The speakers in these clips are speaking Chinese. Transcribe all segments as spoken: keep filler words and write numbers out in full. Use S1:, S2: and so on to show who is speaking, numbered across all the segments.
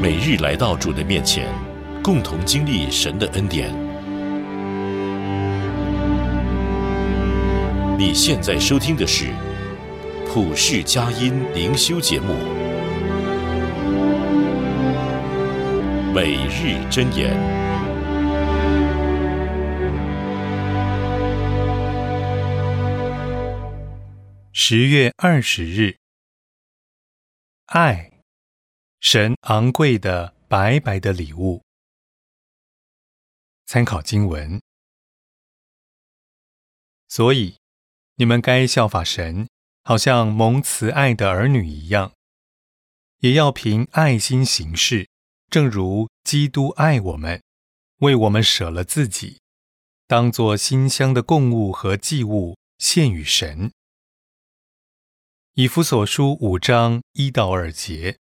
S1: 每日来到主的面前，共同经历神的恩典。你现在收听的是普世佳音灵修节目，每日箴言。
S2: 十月二十日，爱，神昂贵的白白的礼物。参考经文。所以，你们该效法神，好像蒙慈爱的儿女一样，也要凭爱心行事，正如基督爱我们，为我们舍了自己，当作馨香的供物和祭物献与神。以弗所书五章一到二节。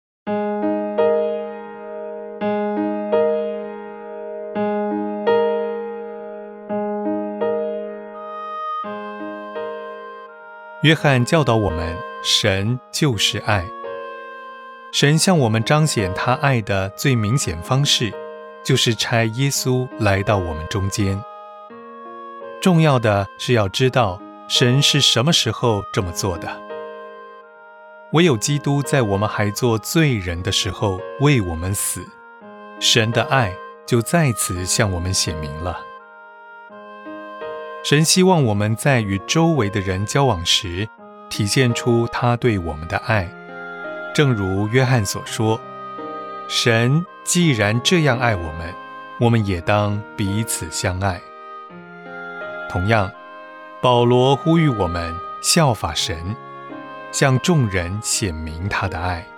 S2: 约翰教导我们，神就是爱。神向我们彰显他爱的最明显方式，就是差耶稣来到我们中间。重要的是要知道，神是什么时候这么做的。唯有基督在我们还做罪人的时候为我们死，神的爱就在此向我们显明了。神希望我们在与周围的人交往时，体现出他对我们的爱。正如约翰所说，神既然这样爱我们，我们也当彼此相爱。同样，保罗呼吁我们效法神，向众人显明他的爱。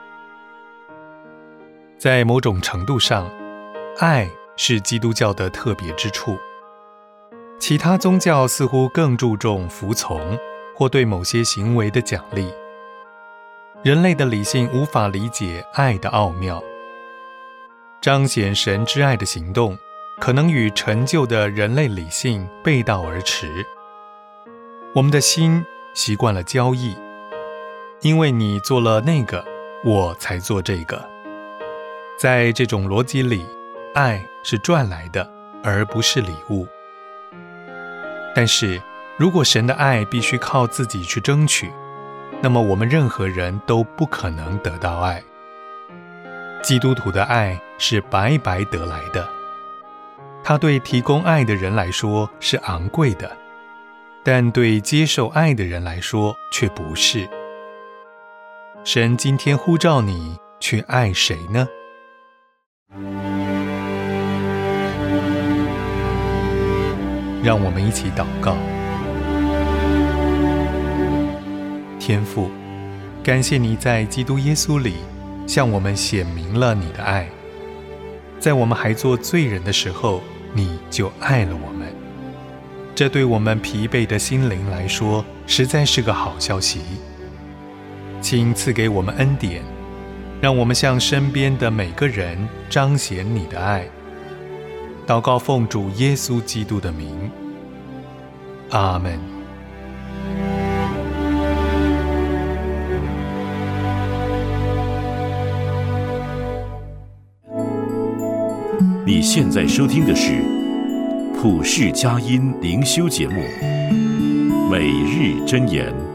S2: 在某种程度上，爱是基督教的特别之处。其他宗教似乎更注重服从或对某些行为的奖励。人类的理性无法理解爱的奥妙。彰显神之爱的行动，可能与陈旧的人类理性背道而驰。我们的心习惯了交易，因为你做了那个，我才做这个。在这种逻辑里，爱是赚来的，而不是礼物。但是，如果神的爱必须靠自己去争取，那么我们任何人都不可能得到爱。基督徒的爱是白白得来的，它对提供爱的人来说是昂贵的，但对接受爱的人来说却不是。神今天呼召你去爱谁呢？让我们一起祷告。天父，感谢你在基督耶稣里向我们显明了你的爱。在我们还做罪人的时候，你就爱了我们。这对我们疲惫的心灵来说，实在是个好消息。请赐给我们恩典，让我们向身边的每个人彰显你的爱。祷告奉主耶稣基督的名，阿们。
S1: 你现在收听的是普世佳音灵修节目，每日箴言。